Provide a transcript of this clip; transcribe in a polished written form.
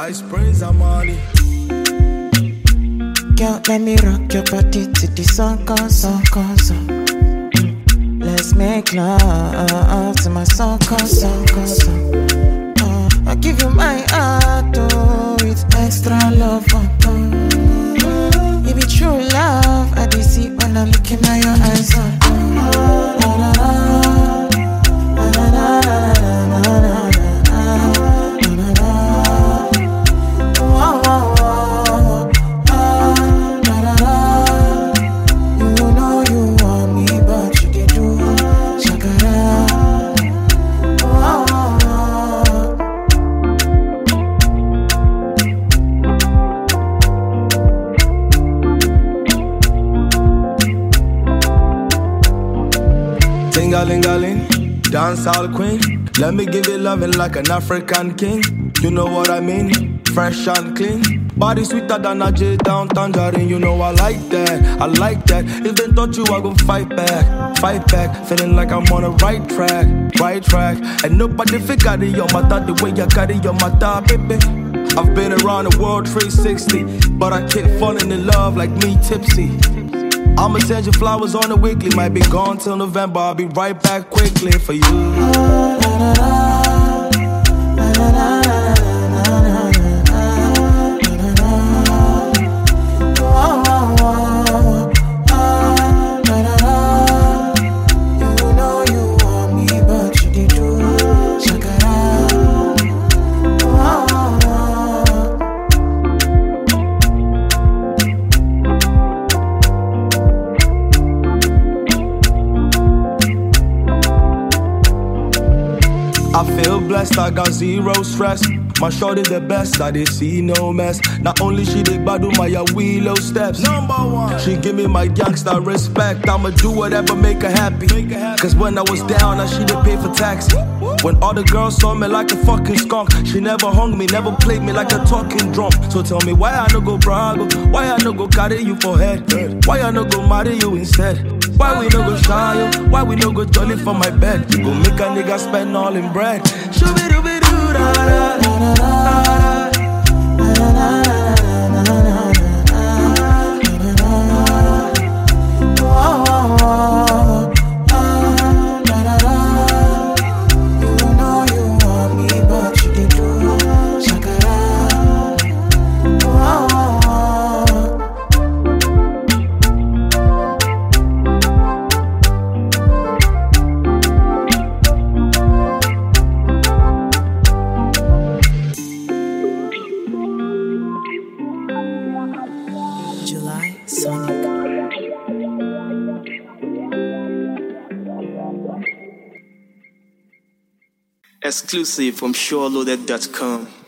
Ice Prince Amani. Girl, let me rock your body to the sun comes on. Let's make love to my song comes on. I'll give you my heart, oh, with extra love. It be true love, I do see when I look in your eyes. Ting-a-ling-a-ling, dancehall queen. Let me give you loving like an African king. You know what I mean? Fresh and clean. Body sweeter than a J down tangerine. You know I like that, I like that. If they touch you, I gon' fight back. Feeling like I'm on the right track. And nobody figure it your matter the way you carry your matter, baby. I've been around the world 360, but I keep falling in love like me tipsy. I'ma send you flowers on the weekly. Might be gone till November. I'll be right back quickly for you. I feel blessed, I got zero stress. My shorty the best, I did see no mess. Not only she did badu my willow steps. Number one, she give me my gangsta respect. I'ma do whatever make her happy. Cause when I was down, I she did pay for taxi. When all the girls saw me like a fucking skunk, she never hung me, never played me like a talking drum. So tell me why I no go brag, why I no go carry you for head, why I no go marry you instead. Why we no go shy, yo? Why we no go jolly for my bed? You go make a nigga spend all in bread. Shoo-be-doo-be-doo-da-da-da-da-da. July Sonic. Exclusive from SureLoaded.com.